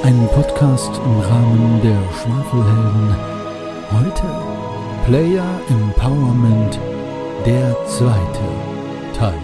Ein Podcast im Rahmen der Schwafelhelden. Heute Player Empowerment, der zweite Teil.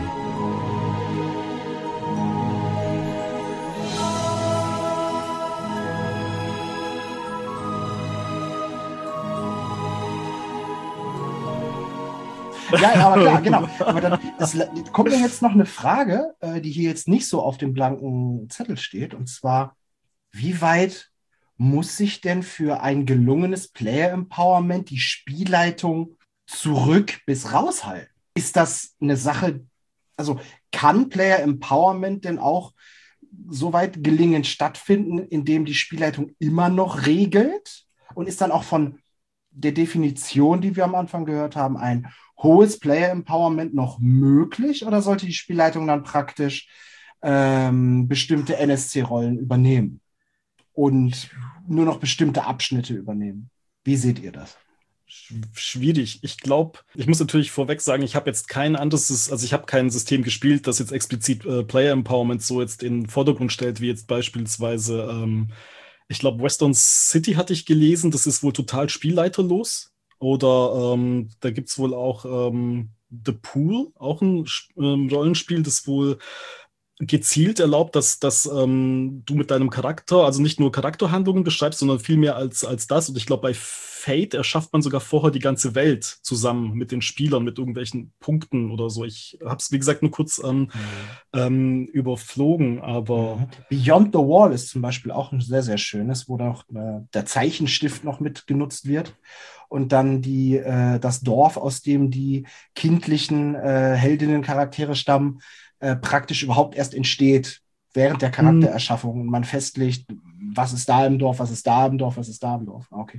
Ja, aber klar, genau. Aber dann kommt mir jetzt noch eine Frage, die hier jetzt nicht so auf dem blanken Zettel steht. Und zwar, wie weit muss sich denn für ein gelungenes Player-Empowerment die Spielleitung zurück bis raushalten? Ist das eine Sache, also kann Player-Empowerment denn auch so weit gelingend stattfinden, indem die Spielleitung immer noch regelt? Und ist dann auch von der Definition, die wir am Anfang gehört haben, ein hohes Player-Empowerment noch möglich, oder sollte die Spielleitung dann praktisch bestimmte NSC-Rollen übernehmen und nur noch bestimmte Abschnitte übernehmen? Wie seht ihr das? Schwierig. Ich glaube, ich muss natürlich vorweg sagen, ich habe jetzt kein anderes, also ich habe kein System gespielt, das jetzt explizit Player Empowerment so jetzt in den Vordergrund stellt, wie jetzt beispielsweise, ich glaube, Western City hatte ich gelesen, das ist wohl total spielleiterlos. Oder da gibt es wohl auch The Pool, auch ein Rollenspiel, das wohl gezielt erlaubt, dass du mit deinem Charakter, also nicht nur Charakterhandlungen beschreibst, sondern viel mehr als das. Und ich glaube, bei Fate erschafft man sogar vorher die ganze Welt zusammen mit den Spielern, mit irgendwelchen Punkten oder so. Ich habe es, wie gesagt, nur kurz überflogen, aber... Beyond the Wall ist zum Beispiel auch ein sehr, sehr schönes, wo auch der Zeichenstift noch mit genutzt wird und dann das Dorf, aus dem die kindlichen Heldinnen-Charaktere stammen, praktisch überhaupt erst entsteht während der Charaktererschaffung und man festlegt, was ist da im Dorf, was ist da im Dorf, was ist da im Dorf. Okay.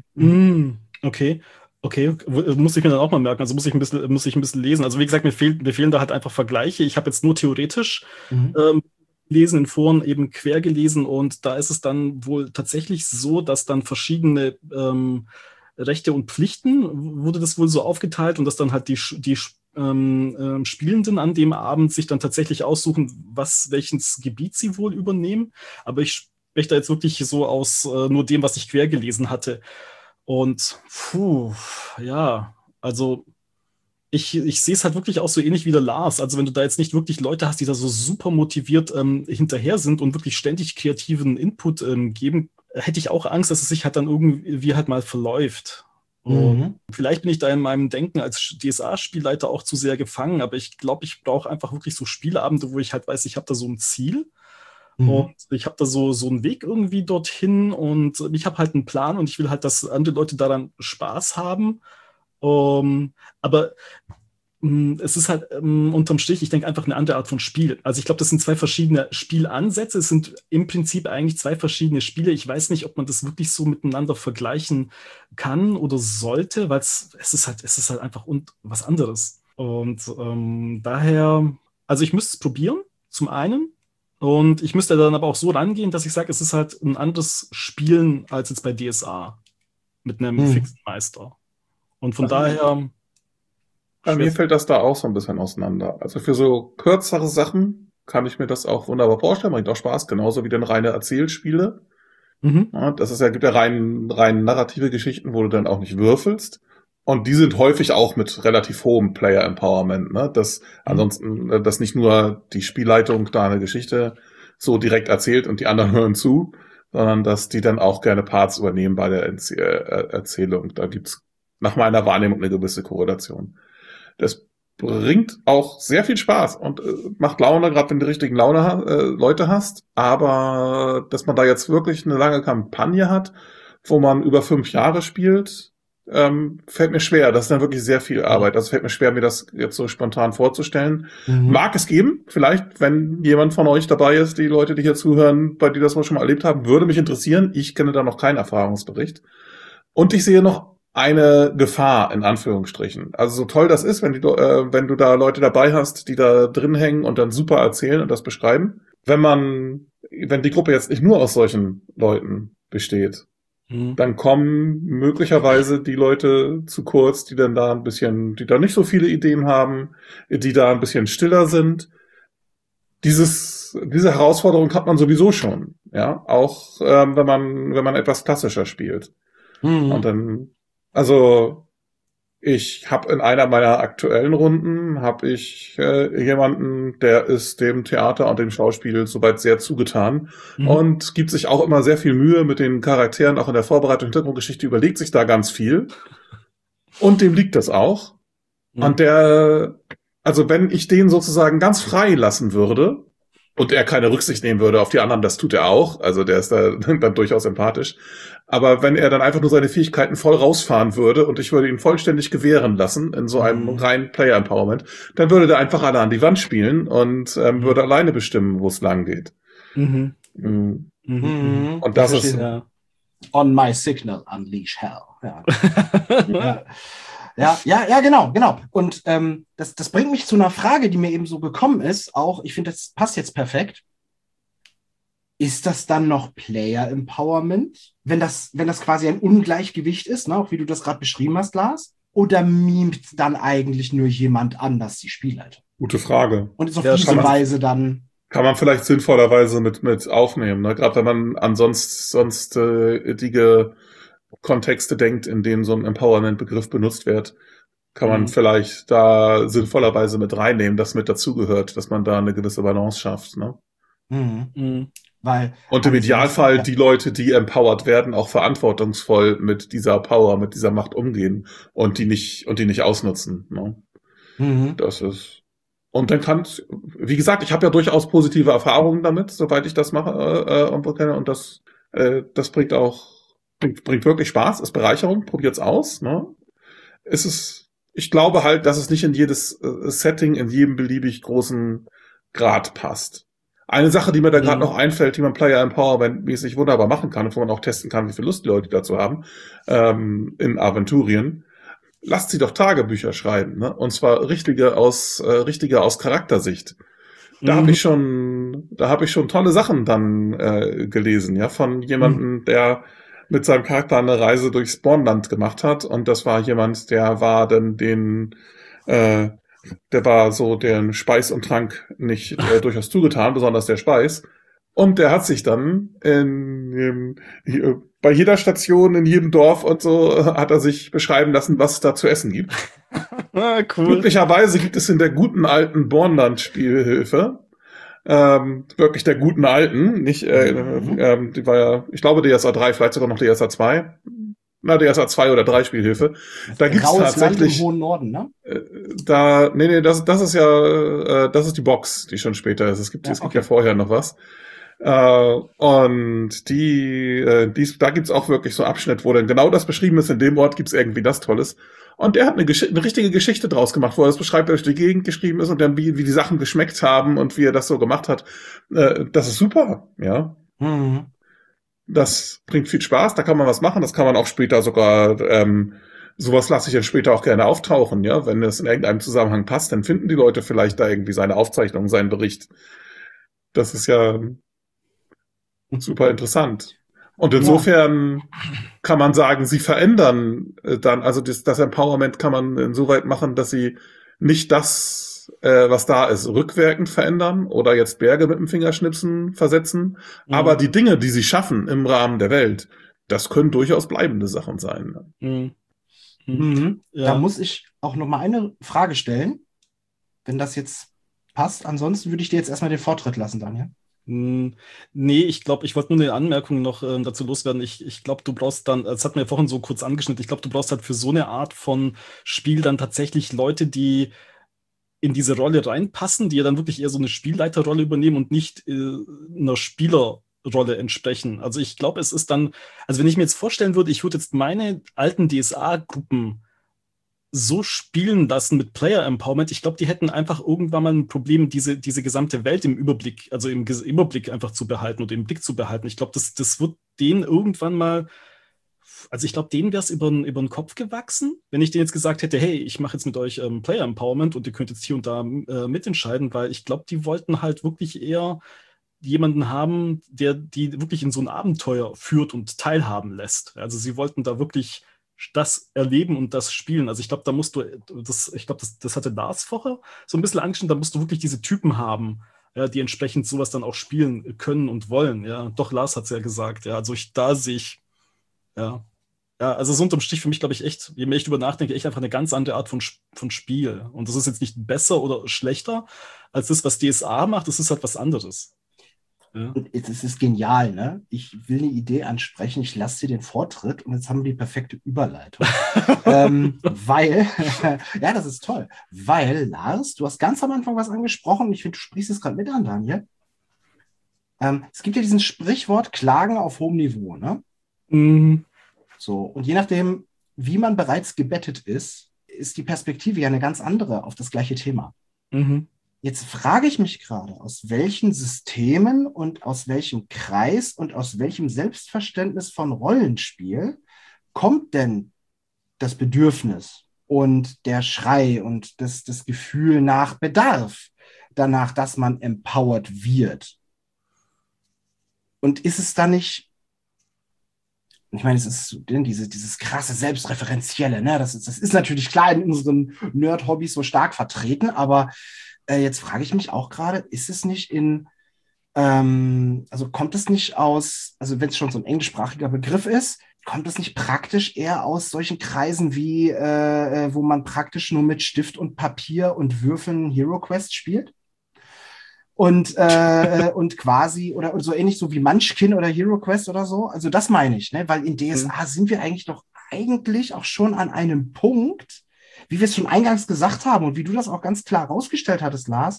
Okay, muss ich mir dann auch mal merken, also muss ich ein bisschen lesen. Also wie gesagt, mir fehlen da halt einfach Vergleiche. Ich habe jetzt nur theoretisch gelesen, in Foren eben quer gelesen, und da ist es dann wohl tatsächlich so, dass dann verschiedene Rechte und Pflichten, wurde das wohl so aufgeteilt, und dass dann halt die Spielenden an dem Abend sich dann tatsächlich aussuchen, welches Gebiet sie wohl übernehmen. Aber ich spreche da jetzt wirklich so aus nur dem, was ich quer gelesen hatte. Und ja, also ich sehe es halt wirklich auch so ähnlich wie der Lars. Also wenn du da jetzt nicht wirklich Leute hast, die da so super motiviert hinterher sind und wirklich ständig kreativen Input geben, hätte ich auch Angst, dass es sich halt dann irgendwie halt mal verläuft. Und vielleicht bin ich da in meinem Denken als DSA-Spielleiter auch zu sehr gefangen, aber ich glaube, ich brauche einfach wirklich so Spieleabende, wo ich halt weiß, ich habe da so ein Ziel und ich habe da so einen Weg irgendwie dorthin, und ich habe halt einen Plan und ich will halt, dass andere Leute daran Spaß haben. Aber es ist halt unterm Strich, ich denke, einfach eine andere Art von Spiel. Also ich glaube, das sind zwei verschiedene Spielansätze. Es sind im Prinzip eigentlich zwei verschiedene Spiele. Ich weiß nicht, ob man das wirklich so miteinander vergleichen kann oder sollte, weil es ist halt einfach was anderes. Und daher, also ich müsste es probieren, zum einen. Und ich müsste dann aber auch so rangehen, dass ich sage, es ist halt ein anderes Spielen als jetzt bei DSA mit einem fixen Meister. Und von daher... Bei mir fällt das da auch so ein bisschen auseinander. Also für so kürzere Sachen kann ich mir das auch wunderbar vorstellen, bringt auch Spaß, genauso wie dann reine Erzählspiele. Ja, gibt ja rein narrative Geschichten, wo du dann auch nicht würfelst. Und die sind häufig auch mit relativ hohem Player Empowerment, ne? Ansonsten, dass nicht nur die Spielleitung da eine Geschichte so direkt erzählt und die anderen hören zu, sondern dass die dann auch gerne Parts übernehmen bei der Erzählung. Da gibt's nach meiner Wahrnehmung eine gewisse Korrelation. Das bringt auch sehr viel Spaß und macht Laune, gerade wenn du die richtigen Leute hast. Aber dass man da jetzt wirklich eine lange Kampagne hat, wo man über 5 Jahre spielt, fällt mir schwer. Das ist dann wirklich sehr viel Arbeit. Also fällt mir schwer, mir das jetzt so spontan vorzustellen. Mag es geben, vielleicht, wenn jemand von euch dabei ist, die Leute, die hier zuhören, bei die das mal schon mal erlebt haben, würde mich interessieren. Ich kenne da noch keinen Erfahrungsbericht. Und ich sehe noch eine Gefahr, in Anführungsstrichen. Also so toll das ist, wenn du da Leute dabei hast, die da drin hängen und dann super erzählen und das beschreiben. Wenn die Gruppe jetzt nicht nur aus solchen Leuten besteht, dann kommen möglicherweise die Leute zu kurz, die da nicht so viele Ideen haben, die da ein bisschen stiller sind. Diese Herausforderung hat man sowieso schon. ja, auch wenn man etwas klassischer spielt. Und dann, also ich habe in einer meiner aktuellen Runden jemanden, der ist dem Theater und dem Schauspiel soweit sehr zugetan und gibt sich auch immer sehr viel Mühe mit den Charakteren, auch in der Vorbereitung der Hintergrundgeschichte, überlegt sich da ganz viel. Und dem liegt das auch. Und also wenn ich den sozusagen ganz frei lassen würde und er keine Rücksicht nehmen würde auf die anderen, das tut er auch, also der ist da dann durchaus empathisch. Aber wenn er dann einfach nur seine Fähigkeiten voll rausfahren würde und ich würde ihn vollständig gewähren lassen in so einem reinen Player-Empowerment, dann würde der einfach alle an die Wand spielen und würde alleine bestimmen, wo es lang geht. Und das ist... On my signal, unleash hell. Ja, genau. Und das bringt mich zu einer Frage, die mir eben so gekommen ist. Auch, ich finde, das passt jetzt perfekt. Ist das dann noch Player Empowerment, wenn das quasi ein Ungleichgewicht ist, ne? Auch wie du das gerade beschrieben hast, Lars? Oder mimt dann eigentlich nur jemand anders die Spielleitung? Gute Frage. Und ist auf diese Weise dann... Kann man vielleicht sinnvollerweise mit aufnehmen, ne? Gerade wenn man an sonstige Kontexte denkt, in denen so ein Empowerment-Begriff benutzt wird, kann man vielleicht da sinnvollerweise mit reinnehmen, das mit dazugehört, dass man da eine gewisse Balance schafft, ne? Und im Idealfall die Leute, die empowered werden, auch verantwortungsvoll mit dieser Power, mit dieser Macht umgehen und die nicht ausnutzen, ne? Das ist... Und dann wie gesagt, ich habe ja durchaus positive Erfahrungen damit, soweit ich das mache und kenne. Und das bringt wirklich Spaß, ist Bereicherung, probiert's aus. Ne? Ich glaube halt, dass es nicht in jedes Setting, in jedem beliebig großen Grad passt. Eine Sache, die mir da gerade noch einfällt, die man Player Empowerment-mäßig wunderbar machen kann, und wo man auch testen kann, wie viel Lust die Leute dazu haben, in Aventurien. Lasst sie doch Tagebücher schreiben, ne? Und zwar richtige aus Charaktersicht. Da habe ich schon tolle Sachen dann gelesen, ja, von jemandem, der mit seinem Charakter eine Reise durchs Bornland gemacht hat. Und das war jemand, der war dann der war so den Speis und Trank nicht durchaus zugetan, besonders der Speis. Und der hat sich dann bei jeder Station, in jedem Dorf und so, hat er sich beschreiben lassen, was es da zu essen gibt. Cool. Glücklicherweise gibt es in der guten alten Bornland-Spielhilfe, wirklich der guten alten, nicht, die war ja, ich glaube DSA 3, vielleicht sogar noch DSA 2. Na, DSA 2 oder 3 Spielhilfe. Da gibt's tatsächlich. Im hohen Norden, ne? Das ist ja, das ist die Box, die schon später ist. Es gibt ja vorher noch was. Und da gibt's auch wirklich so Abschnitt, wo dann genau das beschrieben ist, in dem Ort gibt's irgendwie das Tolles. Und der hat eine richtige Geschichte draus gemacht, wo er das beschreibt, durch die Gegend geschrieben ist und dann wie die Sachen geschmeckt haben und wie er das so gemacht hat. Das ist super, ja. Das bringt viel Spaß, da kann man was machen, das kann man auch später sogar, sowas lasse ich dann später auch gerne auftauchen, ja. Wenn es in irgendeinem Zusammenhang passt, dann finden die Leute vielleicht da irgendwie seine Aufzeichnung, seinen Bericht. Das ist ja super interessant. Und insofern kann man sagen, sie verändern dann, also das Empowerment kann man insoweit machen, dass sie nicht das, was da ist, rückwirkend verändern oder jetzt Berge mit dem Fingerschnipsen versetzen. Aber die Dinge, die sie schaffen im Rahmen der Welt, das können durchaus bleibende Sachen sein. Da muss ich auch noch mal eine Frage stellen, wenn das jetzt passt. Ansonsten würde ich dir jetzt erstmal den Vortritt lassen, Daniel. Nee, ich glaube, ich wollte nur eine Anmerkung noch dazu loswerden. Ich glaube, du brauchst dann, das hat mir vorhin so kurz angeschnitten, ich glaube, du brauchst halt für so eine Art von Spiel dann tatsächlich Leute, die in diese Rolle reinpassen, die ja dann wirklich eher so eine Spielleiterrolle übernehmen und nicht einer Spielerrolle entsprechen. Also ich glaube, es ist dann, also wenn ich mir jetzt vorstellen würde, ich würde jetzt meine alten DSA-Gruppen so spielen lassen mit Player Empowerment, ich glaube, die hätten einfach irgendwann mal ein Problem, diese gesamte Welt im Überblick, also im Überblick einfach zu behalten oder im Blick zu behalten. Ich glaube, das wird denen irgendwann mal, also ich glaube, denen wäre es über den Kopf gewachsen, wenn ich denen jetzt gesagt hätte, hey, ich mache jetzt mit euch Player Empowerment und ihr könnt jetzt hier und da mitentscheiden, weil ich glaube, die wollten halt wirklich eher jemanden haben, der die wirklich in so ein Abenteuer führt und teilhaben lässt. Also sie wollten da wirklich das erleben und das spielen. Also ich glaube, da musst du, das hatte Lars vorher so ein bisschen angeschnitten, da musst du wirklich diese Typen haben, ja, die entsprechend sowas dann auch spielen können und wollen. Ja, doch, Lars hat es ja gesagt. Ja, also da sehe ich, ja. Ja, also so unterm Strich für mich, glaube ich, echt, je mehr ich drüber nachdenke, echt einfach eine ganz andere Art von Spiel. Und das ist jetzt nicht besser oder schlechter als das, was DSA macht, das ist halt was anderes. Ja. Und es ist genial, ne? Ich will eine Idee ansprechen, ich lasse dir den Vortritt und jetzt haben wir die perfekte Überleitung. Weil, ja, das ist toll, weil, Lars, du hast ganz am Anfang was angesprochen und ich finde, du sprichst es gerade mit an, Daniel. Es gibt ja diesen Sprichwort Klagen auf hohem Niveau, ne? Mhm. So, und je nachdem, wie man bereits gebettet ist, ist die Perspektive ja eine ganz andere auf das gleiche Thema. Mhm. Jetzt frage ich mich gerade, aus welchen Systemen und aus welchem Kreis und aus welchem Selbstverständnis von Rollenspiel kommt denn das Bedürfnis und der Schrei und das Gefühl nach Bedarf danach, dass man empowered wird? Und ist es da nicht, ich meine, es ist dieses krasse Selbstreferenzielle, ne? Das ist natürlich klar in unseren Nerd-Hobbys so stark vertreten, aber jetzt frage ich mich auch gerade, ist es nicht also kommt es nicht aus, also wenn es schon so ein englischsprachiger Begriff ist, kommt es nicht praktisch eher aus solchen Kreisen wie, wo man praktisch nur mit Stift und Papier und Würfeln Hero Quest spielt? Und quasi, oder so ähnlich so wie Munchkin oder Hero Quest oder so. Also das meine ich, ne? Weil in DSA sind wir eigentlich auch schon an einem Punkt, wie wir es schon eingangs gesagt haben und wie du das auch ganz klar rausgestellt hattest, Lars,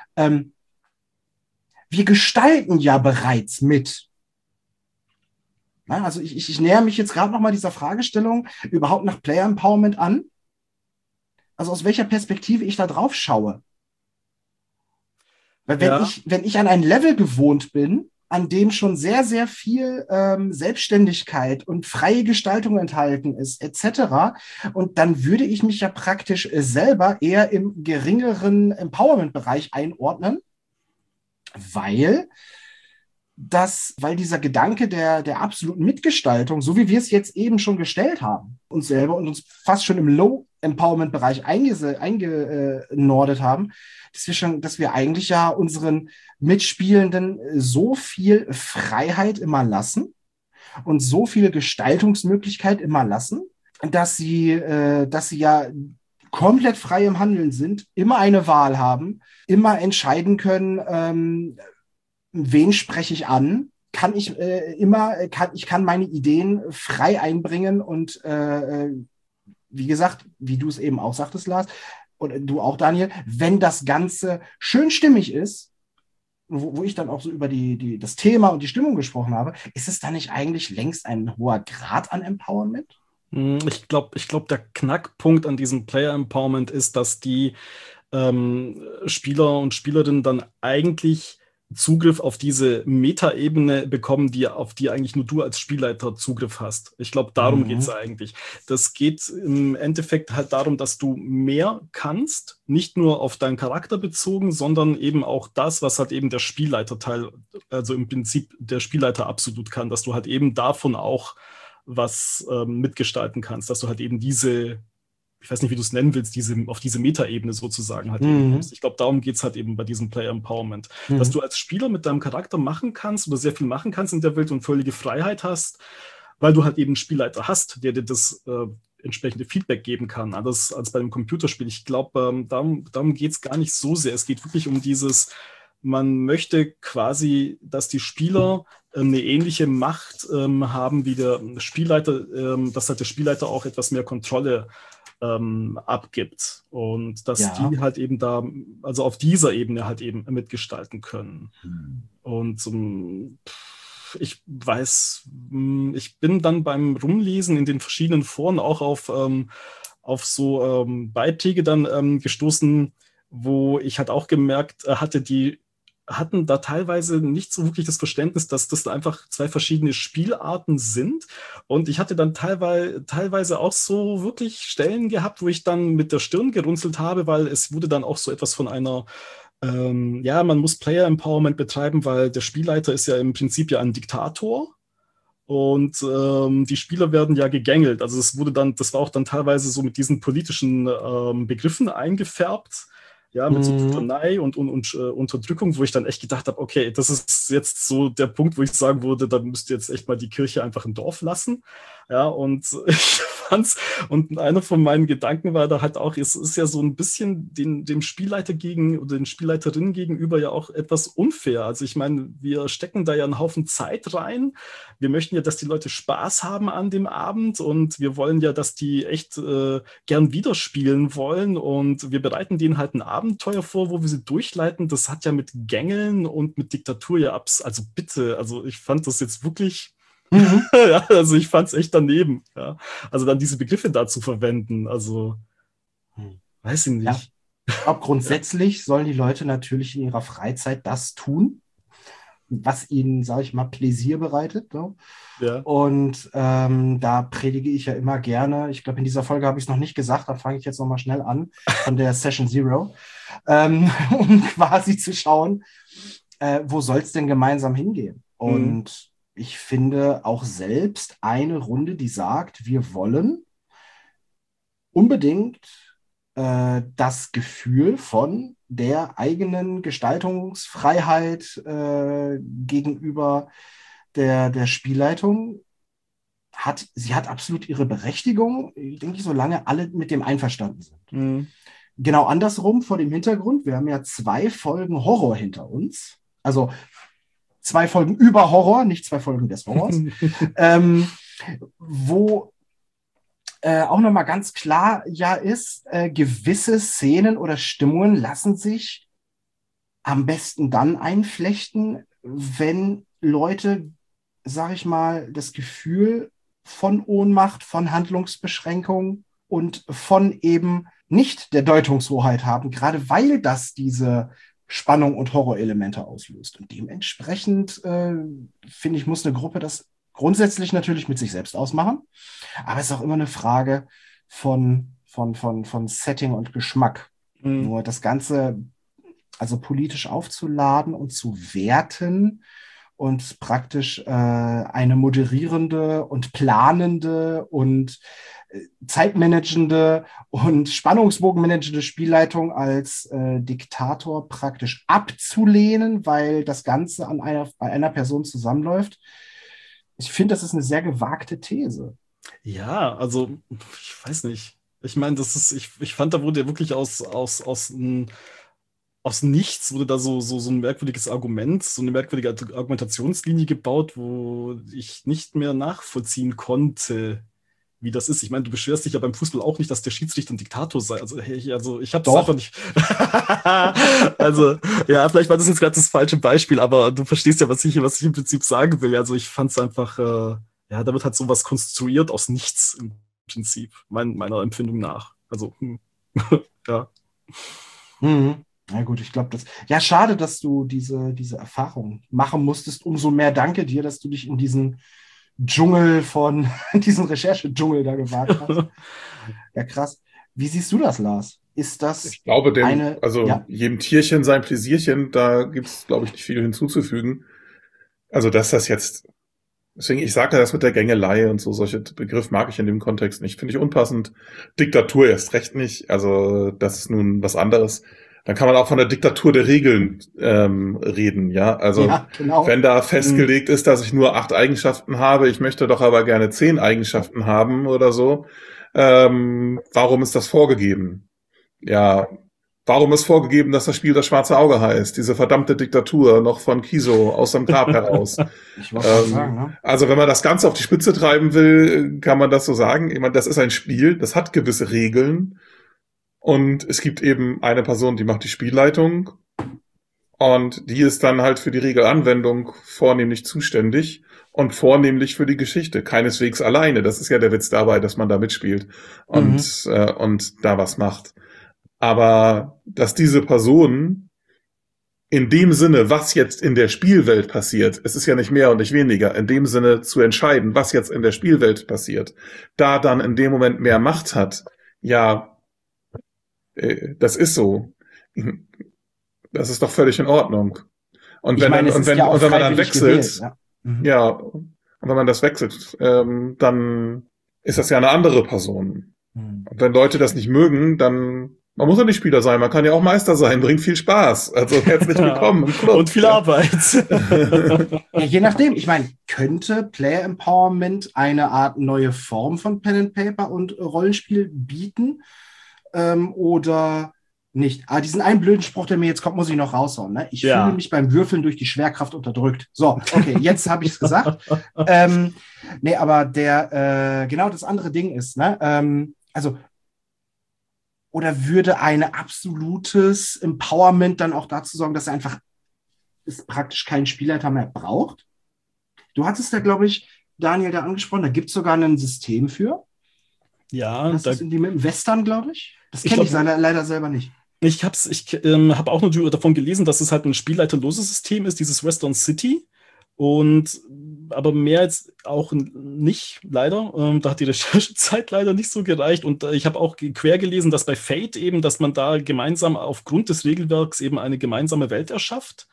wir gestalten ja bereits mit. Na, also ich näher mich jetzt gerade nochmal dieser Fragestellung überhaupt nach Player Empowerment an. Also aus welcher Perspektive ich da drauf schaue. Weil wenn ich an ein Level gewohnt bin, an dem schon sehr, sehr viel Selbstständigkeit und freie Gestaltung enthalten ist, etc., und dann würde ich mich ja praktisch selber eher im geringeren Empowerment-Bereich einordnen, weil dieser Gedanke der absoluten Mitgestaltung, so wie wir es jetzt eben schon gestellt haben, uns selber und uns fast schon im Low-Empowerment-Bereich eingenordet haben, dass wir eigentlich ja unseren Mitspielenden so viel Freiheit immer lassen und so viel Gestaltungsmöglichkeit immer lassen, dass sie ja komplett frei im Handeln sind, immer eine Wahl haben, immer entscheiden können, wen spreche ich an? Ich kann meine Ideen frei einbringen und wie gesagt, wie du es eben auch sagtest, Lars, und du auch, Daniel, wenn das Ganze schön stimmig ist, wo ich dann auch so über das Thema und die Stimmung gesprochen habe, ist es dann nicht eigentlich längst ein hoher Grad an Empowerment? Ich glaube, der Knackpunkt an diesem Player Empowerment ist, dass die Spieler und Spielerinnen dann eigentlich Zugriff auf diese Metaebene bekommen, auf die eigentlich nur du als Spielleiter Zugriff hast. Ich glaube, darum geht es eigentlich. Das geht im Endeffekt halt darum, dass du mehr kannst, nicht nur auf deinen Charakter bezogen, sondern eben auch das, was halt eben der Spielleiterteil, also im Prinzip der Spielleiter absolut kann, dass du halt eben davon auch was mitgestalten kannst, dass du halt eben ich weiß nicht, wie du es nennen willst, auf diese Metaebene sozusagen halt eben kommst. Ich glaube, darum geht es halt eben bei diesem Player Empowerment. Dass du als Spieler mit deinem Charakter machen kannst oder sehr viel machen kannst in der Welt und völlige Freiheit hast, weil du halt eben einen Spielleiter hast, der dir das entsprechende Feedback geben kann, anders als bei einem Computerspiel. Ich glaube, darum geht es gar nicht so sehr. Es geht wirklich um man möchte quasi, dass die Spieler eine ähnliche Macht haben wie der Spielleiter, dass halt der Spielleiter auch etwas mehr Kontrolle abgibt und dass die halt eben also auf dieser Ebene halt eben mitgestalten können. Und ich weiß, ich bin dann beim Rumlesen in den verschiedenen Foren auch auf so Beiträge dann gestoßen, wo ich halt auch gemerkt hatte, die hatten da teilweise nicht so wirklich das Verständnis, dass das einfach zwei verschiedene Spielarten sind. Und ich hatte dann teilweise auch so wirklich Stellen gehabt, wo ich dann mit der Stirn gerunzelt habe, weil es wurde dann auch so etwas von einer, man muss Player Empowerment betreiben, weil der Spielleiter ist ja im Prinzip ja ein Diktator. Und die Spieler werden ja gegängelt. Also das war auch dann teilweise so mit diesen politischen Begriffen eingefärbt. ja, mit so Tyrannei und Unterdrückung, wo ich dann echt gedacht habe, okay, das ist jetzt so der Punkt, wo ich sagen würde, da müsst ihr jetzt echt mal die Kirche einfach im Dorf lassen. Ja, und ich fand's, und einer von meinen Gedanken war da halt auch, es ist ja so ein bisschen dem Spielleiter oder den Spielleiterinnen gegenüber ja auch etwas unfair. Also ich meine, wir stecken da ja einen Haufen Zeit rein. Wir möchten ja, dass die Leute Spaß haben an dem Abend und wir wollen ja, dass die echt gern wieder spielen wollen und wir bereiten denen halt ein Abenteuer vor, wo wir sie durchleiten. Das hat ja mit Gängeln und mit Diktatur ja also bitte, also ich fand das jetzt wirklich ja, also ich fand es echt daneben. Ja. Also dann diese Begriffe da zu verwenden, also weiß ich nicht. Ja. Auch grundsätzlich sollen die Leute natürlich in ihrer Freizeit das tun, was ihnen, sage ich mal, Pläsier bereitet. Ne? Ja. Und da predige ich ja immer gerne, ich glaube, in dieser Folge habe ich es noch nicht gesagt, da fange ich jetzt nochmal schnell an, von der Session Zero, um quasi zu schauen, wo soll es denn gemeinsam hingehen? Und ich finde auch selbst eine Runde, die sagt, wir wollen unbedingt das Gefühl von der eigenen Gestaltungsfreiheit gegenüber der Spielleitung sie hat absolut ihre Berechtigung, denke ich, solange alle mit dem einverstanden sind. Genau andersrum vor dem Hintergrund, wir haben ja 2 Folgen Horror hinter uns, also 2 Folgen über Horror, nicht 2 Folgen des Horrors, wo auch nochmal ganz klar ja ist, gewisse Szenen oder Stimmungen lassen sich am besten dann einflechten, wenn Leute, sag ich mal, das Gefühl von Ohnmacht, von Handlungsbeschränkung und von eben nicht der Deutungshoheit haben, gerade weil das diese Spannung und Horrorelemente auslöst. Und dementsprechend, finde ich, muss eine Gruppe das grundsätzlich natürlich mit sich selbst ausmachen. Aber es ist auch immer eine Frage von Setting und Geschmack. Nur das Ganze also politisch aufzuladen und zu werten und praktisch eine moderierende und planende und zeitmanagende und spannungsbogenmanagende Spielleitung als Diktator praktisch abzulehnen, weil das Ganze bei einer Person zusammenläuft. Ich finde, das ist eine sehr gewagte These. Ja, also ich weiß nicht. Ich meine, ich fand, da wurde ja wirklich aus nichts wurde da so ein merkwürdiges Argument, so eine merkwürdige Argumentationslinie gebaut, wo ich nicht mehr nachvollziehen konnte, wie das ist. Ich meine, du beschwerst dich ja beim Fußball auch nicht, dass der Schiedsrichter ein Diktator sei. Also ich habe das einfach nicht. Also, ja, vielleicht war das jetzt gerade das falsche Beispiel, aber du verstehst ja, was ich im Prinzip sagen will. Also ich fand es einfach, ja, da wird halt sowas konstruiert aus nichts im Prinzip, meiner Empfindung nach. Also, ja. Na gut, ich glaube, ja, schade, dass du diese Erfahrung machen musstest. Umso mehr danke dir, dass du dich in diesen diesen Recherche-Dschungel da gewagt hast. Ja, krass. Wie siehst du das, Lars? Ist das Ich glaube, jedem Tierchen sein Pläsierchen, da gibt es, glaube ich, nicht viel hinzuzufügen. Also, dass das jetzt, deswegen, ich sage das mit der Gängelei und so, solche Begriff mag ich in dem Kontext nicht. Finde ich unpassend. Diktatur erst recht nicht. Also, das ist nun was anderes. Dann kann man auch von der Diktatur der Regeln reden, ja. Also ja, genau. Wenn da festgelegt ist, dass ich nur 8 Eigenschaften habe, ich möchte doch aber gerne 10 Eigenschaften haben oder so, warum ist das vorgegeben? Ja, warum ist vorgegeben, dass das Spiel das schwarze Auge heißt? Diese verdammte Diktatur noch von Kiso aus dem Grab heraus. Ich wollte sagen, ne? Also wenn man das Ganze auf die Spitze treiben will, kann man das so sagen. Ich meine, das ist ein Spiel, das hat gewisse Regeln. Und es gibt eben eine Person, die macht die Spielleitung und die ist dann halt für die Regelanwendung vornehmlich zuständig und vornehmlich für die Geschichte. Keineswegs alleine. Das ist ja der Witz dabei, dass man da mitspielt und da was macht. Aber dass diese Person in dem Sinne, was jetzt in der Spielwelt passiert, es ist ja nicht mehr und nicht weniger, in dem Sinne zu entscheiden, was jetzt in der Spielwelt passiert, da dann in dem Moment mehr Macht hat, ja, das ist so. Das ist doch völlig in Ordnung. Und wenn man dann wechselt, gewählt, ja. Und wenn man das wechselt, dann ist das ja eine andere Person. Und wenn Leute das nicht mögen, dann Man muss ja nicht Spieler sein, man kann ja auch Meister sein, bringt viel Spaß. Also herzlich willkommen im Club. Und viel Arbeit. Ja, je nachdem. Ich meine, könnte Player Empowerment eine Art neue Form von Pen and Paper und Rollenspiel bieten? Oder nicht? Aber diesen einen blöden Spruch, der mir jetzt kommt, muss ich noch raushauen. Ne? Ich fühle mich beim Würfeln durch die Schwerkraft unterdrückt. So, okay, jetzt habe ich es gesagt. Nee, aber genau das andere Ding ist, ne? Also, oder würde ein absolutes Empowerment dann auch dazu sorgen, dass er einfach es praktisch keinen Spielleiter mehr braucht? Du hattest da, glaube ich, Daniel, da angesprochen, da gibt es sogar ein System für. Ja. Das ist mit dem Western, glaube ich. Das kenne ich leider selber nicht. Ich hab auch nur davon gelesen, dass es halt ein spielleiterloses System ist, dieses Western City. Aber mehr jetzt auch nicht, leider. Da hat die Recherchezeit leider nicht so gereicht. Und ich habe auch quer gelesen, dass bei Fate eben, dass man da gemeinsam aufgrund des Regelwerks eben eine gemeinsame Welt erschafft,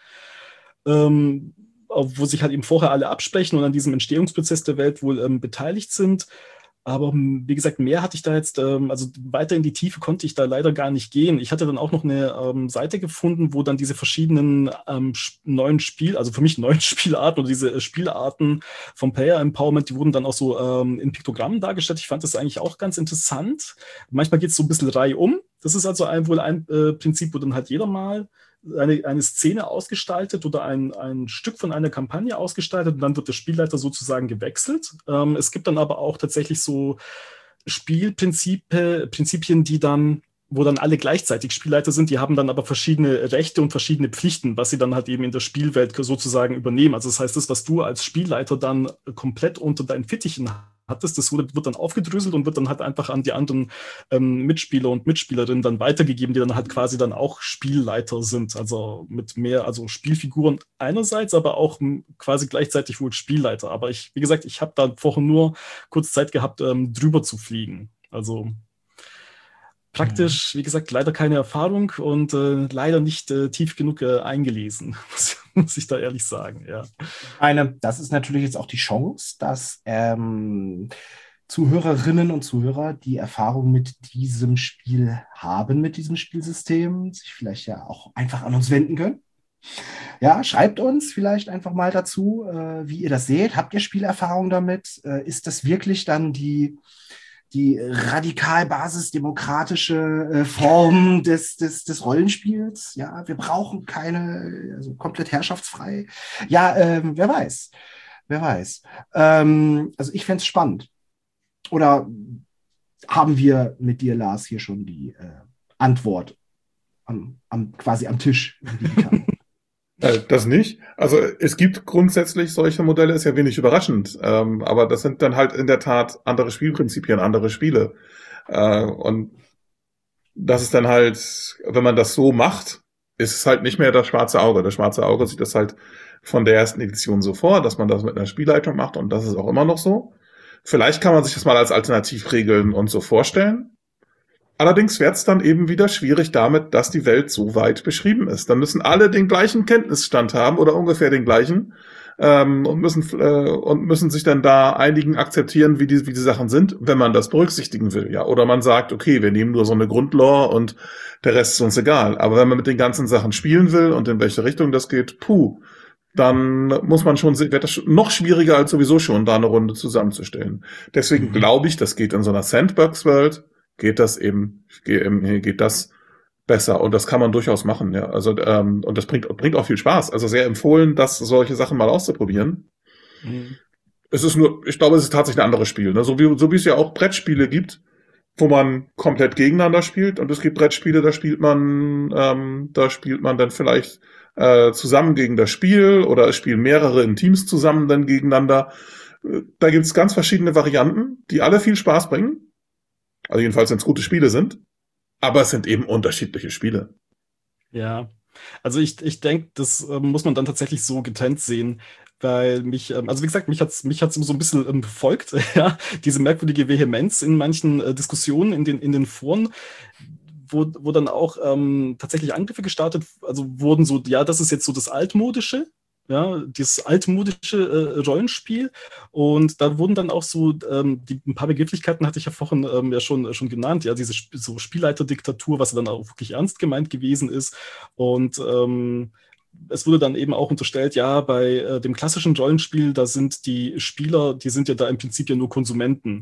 wo sich halt eben vorher alle absprechen und an diesem Entstehungsprozess der Welt wohl beteiligt sind. Aber wie gesagt, mehr hatte ich da jetzt, also weiter in die Tiefe konnte ich da leider gar nicht gehen. Ich hatte dann auch noch eine Seite gefunden, wo dann diese verschiedenen neuen Spielarten oder diese Spielarten vom Player Empowerment, die wurden dann auch so in Piktogrammen dargestellt. Ich fand das eigentlich auch ganz interessant. Manchmal geht es so ein bisschen reihum. Das ist also wohl ein Prinzip, wo dann halt jeder mal eine Szene ausgestaltet oder ein Stück von einer Kampagne ausgestaltet und dann wird der Spielleiter sozusagen gewechselt. Es gibt dann aber auch tatsächlich so Spielprinzipien, wo dann alle gleichzeitig Spielleiter sind, die haben dann aber verschiedene Rechte und verschiedene Pflichten, was sie dann halt eben in der Spielwelt sozusagen übernehmen. Also das heißt, das, was du als Spielleiter dann komplett unter deinen Fittichen hattest, das wird dann aufgedröselt und wird dann halt einfach an die anderen Mitspieler und Mitspielerinnen dann weitergegeben, die dann halt quasi dann auch Spielleiter sind. Also mit mehr, also Spielfiguren einerseits, aber auch quasi gleichzeitig wohl Spielleiter. Aber wie gesagt, ich habe da vorher nur kurz Zeit gehabt, drüber zu fliegen. Also praktisch, wie gesagt, leider keine Erfahrung und leider nicht tief genug eingelesen, muss ich da ehrlich sagen, ja. Das ist natürlich jetzt auch die Chance, dass Zuhörerinnen und Zuhörer, die Erfahrung mit diesem Spiel haben, mit diesem Spielsystem, sich vielleicht ja auch einfach an uns wenden können. Ja, schreibt uns vielleicht einfach mal dazu, wie ihr das seht. Habt ihr Spielerfahrung damit? Ist das wirklich dann die radikal basisdemokratische Form des Rollenspiels? Ja, wir brauchen keine, also komplett herrschaftsfrei. Ja, wer weiß. Also ich fände es spannend. Oder haben wir mit dir, Lars, hier schon die Antwort quasi am Tisch? Das nicht. Also es gibt grundsätzlich solche Modelle, ist ja wenig überraschend. Aber das sind dann halt in der Tat andere Spielprinzipien, andere Spiele. Und das ist dann halt, wenn man das so macht, ist es halt nicht mehr das schwarze Auge. Das schwarze Auge sieht das halt von der ersten Edition so vor, dass man das mit einer Spielleitung macht und das ist auch immer noch so. Vielleicht kann man sich das mal als Alternativregeln und so vorstellen. Allerdings wird es dann eben wieder schwierig damit, dass die Welt so weit beschrieben ist. Dann müssen alle den gleichen Kenntnisstand haben oder ungefähr den gleichen und müssen sich dann da einigen, akzeptieren, wie die Sachen sind, wenn man das berücksichtigen will. Ja, oder man sagt, okay, wir nehmen nur so eine Grundlore und der Rest ist uns egal. Aber wenn man mit den ganzen Sachen spielen will und in welche Richtung das geht, dann muss man wird das noch schwieriger als sowieso schon, da eine Runde zusammenzustellen. Deswegen glaube ich, das geht in so einer Sandbox-Welt, geht das besser und das kann man durchaus machen, ja. Also und das bringt auch viel Spaß. Also sehr empfohlen, solche Sachen mal auszuprobieren. Es ist ich glaube, es ist tatsächlich ein anderes Spiel, ne? So wie es ja auch Brettspiele gibt, wo man komplett gegeneinander spielt und es gibt Brettspiele, da spielt man dann vielleicht zusammen gegen das Spiel oder es spielen mehrere in Teams zusammen dann gegeneinander. Da gibt's ganz verschiedene Varianten, die alle viel Spaß bringen. Also jedenfalls, wenn es gute Spiele sind. Aber es sind eben unterschiedliche Spiele. Ja, also ich denke, das muss man dann tatsächlich so getrennt sehen, weil also wie gesagt, mich hat's so ein bisschen befolgt, ja, diese merkwürdige Vehemenz in manchen Diskussionen in den Foren, wo dann auch tatsächlich Angriffe gestartet, also wurden so, ja, das ist jetzt so das Altmodische, ja, dieses altmodische Rollenspiel. Und da wurden dann auch so, ein paar Begrifflichkeiten hatte ich ja vorhin ja schon genannt, ja, diese so Spielleiterdiktatur, was dann auch wirklich ernst gemeint gewesen ist. Und es wurde dann eben auch unterstellt, ja, bei dem klassischen Rollenspiel, da sind die Spieler, die sind ja da im Prinzip ja nur Konsumenten.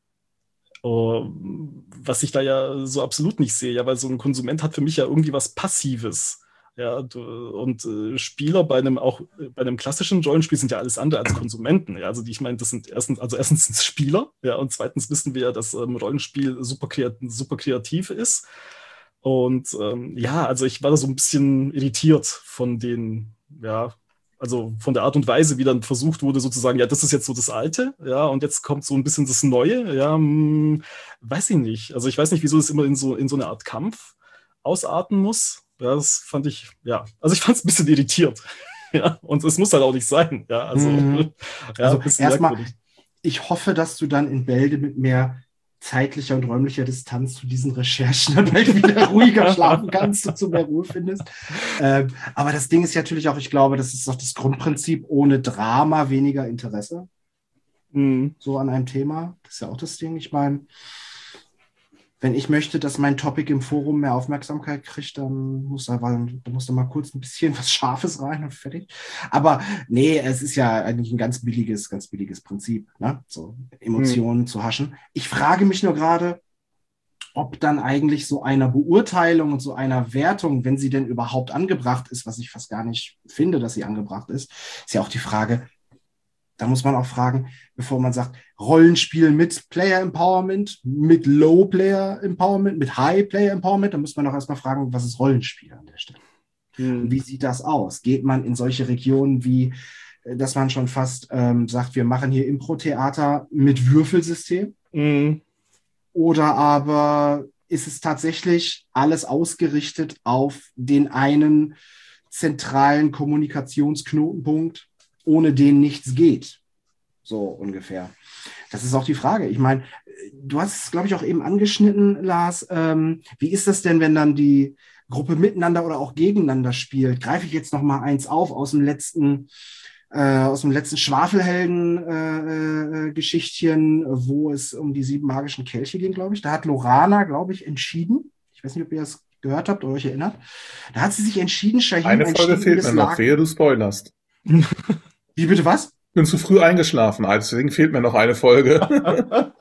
Was ich da ja so absolut nicht sehe, ja, weil so ein Konsument hat für mich ja irgendwie was Passives. Ja, und Spieler bei einem klassischen Rollenspiel sind ja alles andere als Konsumenten. Ja, also ich meine, das sind erstens sind es Spieler, ja, und zweitens wissen wir ja, dass Rollenspiel super kreativ ist. Und ja, also ich war da so ein bisschen irritiert von den, ja, also von der Art und Weise, wie dann versucht wurde, sozusagen, ja, das ist jetzt so das Alte, ja, und jetzt kommt so ein bisschen das Neue, ja, weiß ich nicht. Also ich weiß nicht, wieso das immer in so eine Art Kampf ausarten muss. Ja, das fand ich, ja, also ich fand es ein bisschen irritiert. Ja, und es muss halt auch nicht sein. Ja, also, ja, also erstmal, ich hoffe, dass du dann in Bälde mit mehr zeitlicher und räumlicher Distanz zu diesen Recherchen dann bald wieder ruhiger schlafen kannst und zu mehr Ruhe findest. Aber das Ding ist natürlich auch, ich glaube, das ist doch das Grundprinzip, ohne Drama weniger Interesse. So an einem Thema. Das ist ja auch das Ding. Ich meine, wenn ich möchte, dass mein Topic im Forum mehr Aufmerksamkeit kriegt, dann muss da mal kurz ein bisschen was Scharfes rein und fertig. Aber nee, es ist ja eigentlich ein ganz billiges Prinzip, ne? So Emotionen zu haschen. Ich frage mich nur gerade, ob dann eigentlich so einer Beurteilung und so einer Wertung, wenn sie denn überhaupt angebracht ist, was ich fast gar nicht finde, dass sie angebracht ist ja auch die Frage. Da muss man auch fragen, bevor man sagt, Rollenspiel mit Player Empowerment, mit Low Player Empowerment, mit High Player Empowerment, da muss man auch erstmal fragen, was ist Rollenspiel an der Stelle? Und wie sieht das aus? Geht man in solche Regionen wie, dass man schon fast sagt, wir machen hier Impro-Theater mit Würfelsystem? Oder aber ist es tatsächlich alles ausgerichtet auf den einen zentralen Kommunikationsknotenpunkt, ohne den nichts geht. So ungefähr. Das ist auch die Frage. Ich meine, du hast es, glaube ich, auch eben angeschnitten, Lars. Wie ist das denn, wenn dann die Gruppe miteinander oder auch gegeneinander spielt? Greife ich jetzt noch mal eins auf aus dem letzten Schwafelhelden-Geschichtchen, wo es um die 7 magischen Kelche ging, glaube ich. Da hat Lorana, glaube ich, entschieden. Ich weiß nicht, ob ihr das gehört habt oder euch erinnert. Da hat sie sich entschieden, Shahim eine Folge fehlt mir noch, wehe du spoilerst. Wie bitte, was? Ich bin zu früh eingeschlafen, deswegen fehlt mir noch eine Folge.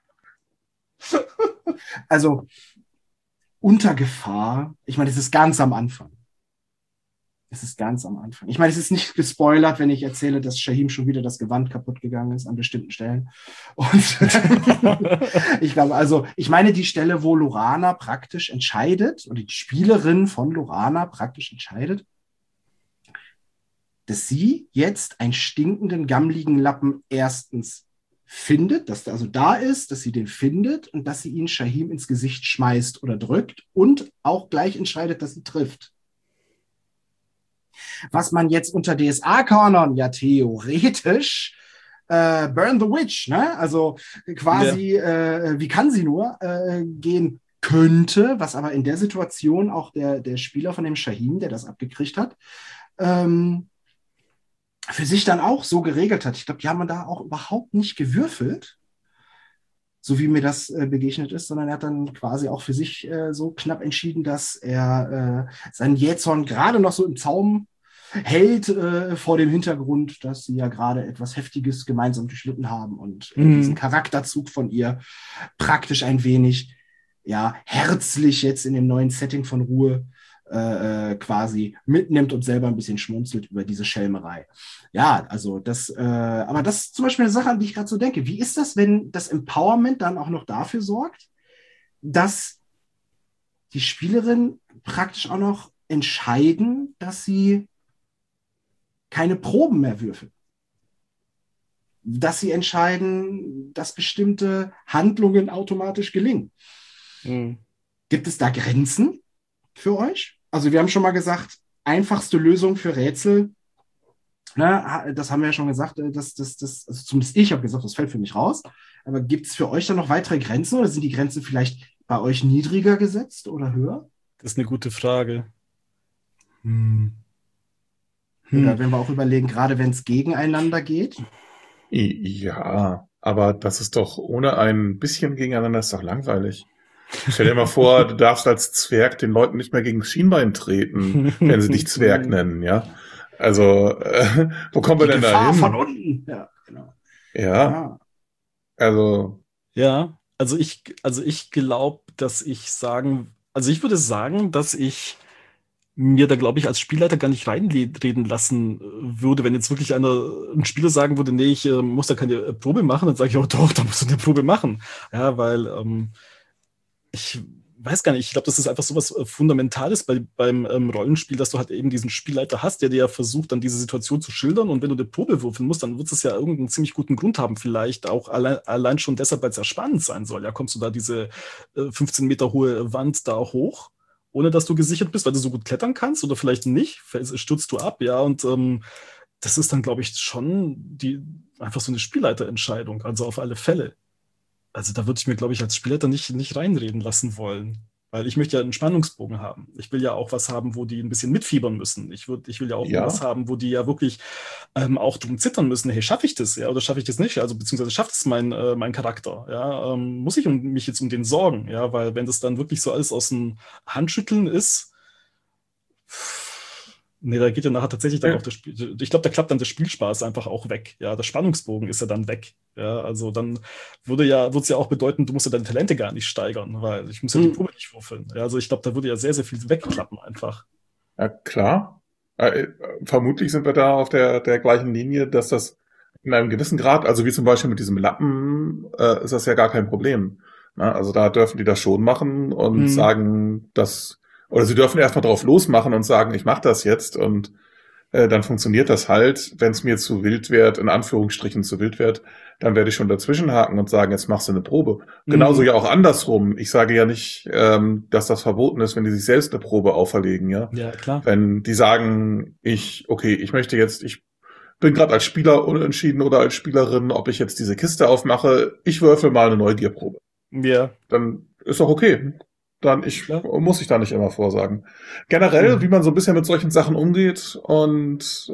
Also, unter Gefahr, ich meine, es ist ganz am Anfang. Ich meine, es ist nicht gespoilert, wenn ich erzähle, dass Shahim schon wieder das Gewand kaputt gegangen ist an bestimmten Stellen. Und ich glaube, also, ich meine die Stelle, wo Lorana praktisch entscheidet, oder die Spielerin von Lorana praktisch entscheidet, dass sie jetzt einen stinkenden, gammligen Lappen erstens findet, dass der also da ist, dass sie den findet und dass sie ihn Shahim ins Gesicht schmeißt oder drückt und auch gleich entscheidet, dass sie trifft. Was man jetzt unter DSA-Kanon ja theoretisch Burn the Witch, ne? Also quasi, wie kann sie nur gehen könnte, was aber in der Situation auch der Spieler von dem Shahim, der das abgekriegt hat, für sich dann auch so geregelt hat. Ich glaube, die haben da auch überhaupt nicht gewürfelt, so wie mir das begegnet ist, sondern er hat dann quasi auch für sich so knapp entschieden, dass er seinen Jähzorn gerade noch so im Zaum hält vor dem Hintergrund, dass sie ja gerade etwas Heftiges gemeinsam durchlitten haben und diesen Charakterzug von ihr praktisch ein wenig herzlich jetzt in dem neuen Setting von Ruhe quasi mitnimmt und selber ein bisschen schmunzelt über diese Schelmerei. Ja, also aber das ist zum Beispiel eine Sache, an die ich gerade so denke. Wie ist das, wenn das Empowerment dann auch noch dafür sorgt, dass die Spielerin praktisch auch noch entscheiden, dass sie keine Proben mehr würfeln? Dass sie entscheiden, dass bestimmte Handlungen automatisch gelingen. Gibt es da Grenzen für euch? Also wir haben schon mal gesagt, einfachste Lösung für Rätsel, ne, das haben wir ja schon gesagt, also zumindest ich habe gesagt, das fällt für mich raus, aber gibt es für euch dann noch weitere Grenzen oder sind die Grenzen vielleicht bei euch niedriger gesetzt oder höher? Das ist eine gute Frage. Oder wenn wir auch überlegen, gerade wenn es gegeneinander geht. Ja, aber das ist doch ohne ein bisschen gegeneinander ist doch langweilig. Stell dir mal vor, du darfst als Zwerg den Leuten nicht mehr gegen das Schienbein treten, wenn sie dich Zwerg nennen, ja. Also, wo kommen wir denn da hin? Von unten. Ja, genau. Ja. Also. Ja, also ich glaube, ich würde sagen, dass ich mir da, glaube ich, als Spielleiter gar nicht reinreden lassen würde, wenn jetzt wirklich ein Spieler sagen würde, nee, ich muss da keine Probe machen, dann sage ich auch, doch, da musst du eine Probe machen. Ja, weil ich weiß gar nicht, ich glaube, das ist einfach so was Fundamentales beim Rollenspiel, dass du halt eben diesen Spielleiter hast, der dir ja versucht, dann diese Situation zu schildern, und wenn du eine Probe würfeln musst, dann wird es ja irgendeinen ziemlich guten Grund haben, vielleicht auch allein schon deshalb, weil es ja spannend sein soll. Ja, kommst du da diese 15 Meter hohe Wand da hoch, ohne dass du gesichert bist, weil du so gut klettern kannst, oder vielleicht nicht, stürzt du ab, ja, und das ist dann, glaube ich, schon einfach so eine Spielleiterentscheidung, also auf alle Fälle. Also da würde ich mir, glaube ich, als Spielleiter nicht reinreden lassen wollen. Weil ich möchte ja einen Spannungsbogen haben. Ich will ja auch was haben, wo die ein bisschen mitfiebern müssen. Ich will ja auch was haben, wo die ja wirklich auch drum zittern müssen. Hey, schaffe ich das? Ja, oder schaffe ich das nicht? Also beziehungsweise schafft es mein Charakter? Ja, muss ich mich jetzt um den sorgen? Ja, weil wenn das dann wirklich so alles aus dem Handschütteln ist, nee, da geht ja nachher tatsächlich dann auch das Spiel. Ich glaube, da klappt dann der Spielspaß einfach auch weg. Ja, der Spannungsbogen ist ja dann weg. Ja, also dann würde es ja auch bedeuten, du musst ja deine Talente gar nicht steigern, weil ich muss ja die Probe nicht würfeln. Ja, also ich glaube, da würde ja sehr, sehr viel wegklappen einfach. Ja, klar. Vermutlich sind wir da auf der gleichen Linie, dass das in einem gewissen Grad, also wie zum Beispiel mit diesem Lappen, ist das ja gar kein Problem. Na, also da dürfen die das schon machen und sagen, oder sie dürfen erstmal drauf losmachen und sagen, ich mache das jetzt, und dann funktioniert das halt. Wenn es mir zu wild wird, in Anführungsstrichen zu wild wird, dann werde ich schon dazwischenhaken und sagen, jetzt machst du eine Probe. Genauso ja auch andersrum. Ich sage ja nicht, dass das verboten ist, wenn die sich selbst eine Probe auferlegen, ja. Ja, klar. Wenn die sagen, ich bin gerade als Spieler unentschieden oder als Spielerin, ob ich jetzt diese Kiste aufmache, ich würfel mal eine Neugierprobe. Ja. Dann ist doch okay. Muss ich da nicht immer vorsagen. Generell, wie man so ein bisschen mit solchen Sachen umgeht und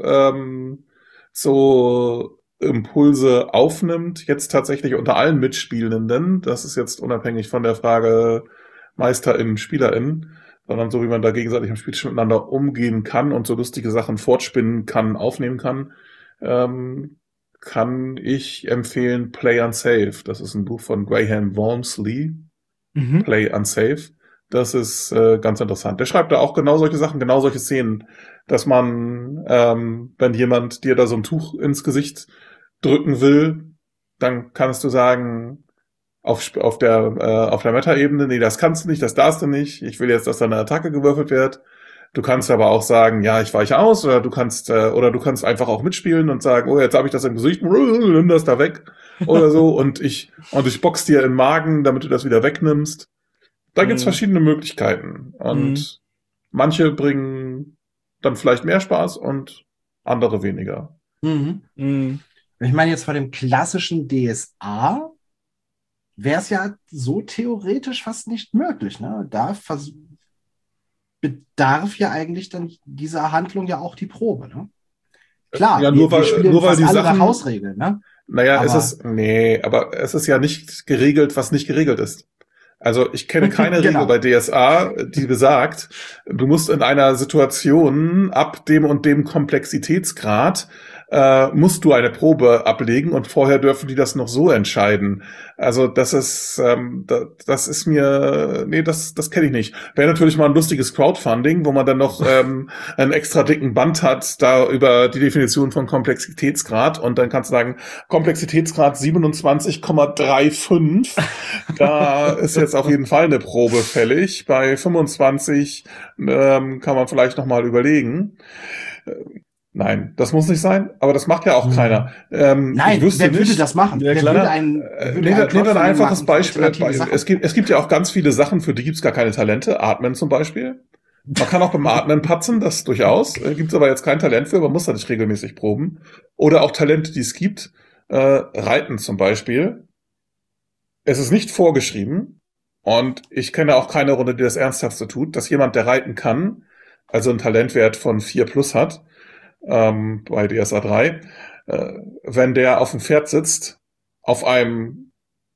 so Impulse aufnimmt, jetzt tatsächlich unter allen Mitspielenden, das ist jetzt unabhängig von der Frage MeisterInnen, SpielerInnen, sondern so wie man da gegenseitig im Spiel miteinander umgehen kann und so lustige Sachen fortspinnen kann, aufnehmen kann, kann ich empfehlen Play Unsafe. Das ist ein Buch von Graham Walmsley. Play Unsafe. Das ist ganz interessant. Der schreibt da auch genau solche Sachen, genau solche Szenen, dass man, wenn jemand dir da so ein Tuch ins Gesicht drücken will, dann kannst du sagen, auf der Meta-Ebene, nee, das kannst du nicht, das darfst du nicht, ich will jetzt, dass da eine Attacke gewürfelt wird. Du kannst aber auch sagen, ja, ich weiche aus, oder du kannst einfach auch mitspielen und sagen, oh, jetzt habe ich das im Gesicht, nimm das da weg oder so, und ich box dir im Magen, damit du das wieder wegnimmst. Da gibt's verschiedene Möglichkeiten, und manche bringen dann vielleicht mehr Spaß und andere weniger. Ich meine, jetzt bei dem klassischen DSA wäre es ja so theoretisch fast nicht möglich, ne? Da bedarf ja eigentlich dann dieser Handlung ja auch die Probe, ne? Klar, ja, nur weil die Sachen nach Hausregeln, ne? Naja, aber es ist ja nicht geregelt, was nicht geregelt ist. Also ich kenne keine Regel bei DSA, die besagt, du musst in einer Situation ab dem und dem Komplexitätsgrad musst du eine Probe ablegen, und vorher dürfen die das noch so entscheiden. Also das ist das kenne ich nicht. Wäre natürlich mal ein lustiges Crowdfunding, wo man dann noch einen extra dicken Band hat, da über die Definition von Komplexitätsgrad, und dann kannst du sagen, Komplexitätsgrad 27,35, da ist jetzt auf jeden Fall eine Probe fällig. Bei 25 kann man vielleicht noch mal überlegen. Nein, das muss nicht sein, aber das macht ja auch keiner. Nein, wer würde das machen? Ja, klar. Nehmen wir ein einfaches Beispiel. Es gibt ja auch ganz viele Sachen, für die gibt's gar keine Talente. Atmen zum Beispiel. Man kann auch beim Atmen patzen, das durchaus. Gibt's aber jetzt kein Talent für, man muss da nicht regelmäßig proben. Oder auch Talente, die es gibt. Reiten zum Beispiel. Es ist nicht vorgeschrieben, und ich kenne auch keine Runde, die das Ernsthafte tut, dass jemand, der reiten kann, also einen Talentwert von 4+ hat, bei DSA 3, wenn der auf dem Pferd sitzt, auf einem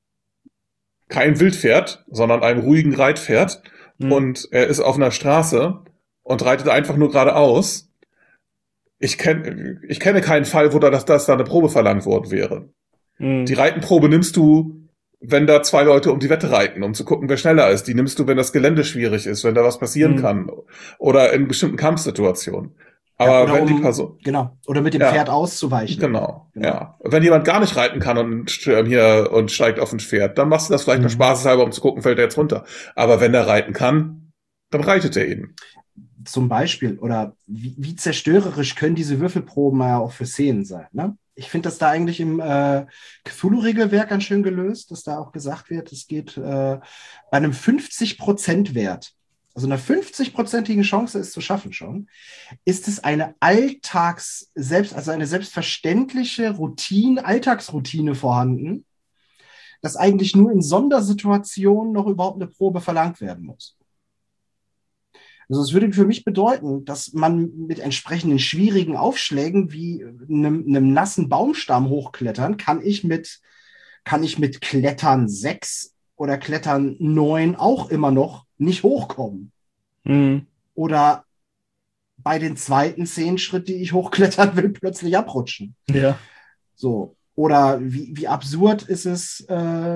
kein Wildpferd, sondern einem ruhigen Reitpferd, und er ist auf einer Straße und reitet einfach nur geradeaus. Ich kenne keinen Fall, wo dass da eine Probe verlangt worden wäre. Die Reitenprobe nimmst du, wenn da 2 Leute um die Wette reiten, um zu gucken, wer schneller ist. Die nimmst du, wenn das Gelände schwierig ist, wenn da was passieren kann. Oder in bestimmten Kampfsituationen. Aber wenn die Person... Genau. Oder mit dem Pferd auszuweichen. Genau, ja. Wenn jemand gar nicht reiten kann und steigt auf ein Pferd, dann machst du das vielleicht nur spaßeshalber, um zu gucken, fällt er jetzt runter. Aber wenn er reiten kann, dann reitet er eben. Zum Beispiel. Oder wie zerstörerisch können diese Würfelproben ja auch für Szenen sein, ne? Ich finde das da eigentlich im Cthulhu-Regelwerk ganz schön gelöst, dass da auch gesagt wird, es geht bei einem 50%-Wert, also einer 50%igen Chance, es zu schaffen schon, ist es eine eine selbstverständliche Alltagsroutine vorhanden, dass eigentlich nur in Sondersituationen noch überhaupt eine Probe verlangt werden muss. Also es würde für mich bedeuten, dass man mit entsprechenden schwierigen Aufschlägen wie einem nassen Baumstamm hochklettern, kann ich mit Klettern 6 oder Klettern 9 auch immer noch nicht hochkommen. Oder bei den zweiten 10 Schritt, die ich hochklettern will, plötzlich abrutschen. Ja. So. Oder wie absurd ist es